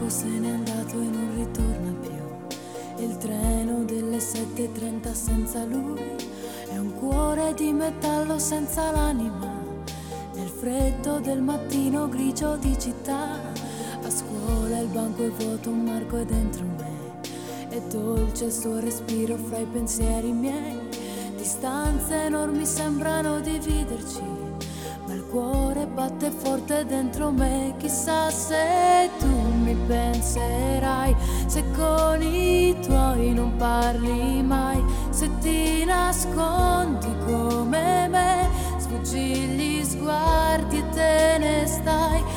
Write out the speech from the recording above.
bianco se n'è andato e non ritorna più. Il treno delle 7:30 senza lui è un cuore di metallo senza l'anima. Nel freddo del mattino grigio di città, a scuola il banco è vuoto, un marco è dentro me. È dolce il suo respiro fra i pensieri miei. Distanze enormi sembrano dividerci, ma il cuore batte forte dentro me. Chissà se tu mi penserai, se con i tuoi non parli mai, se ti nascondi come me, sfuggi gli sguardi e te ne stai.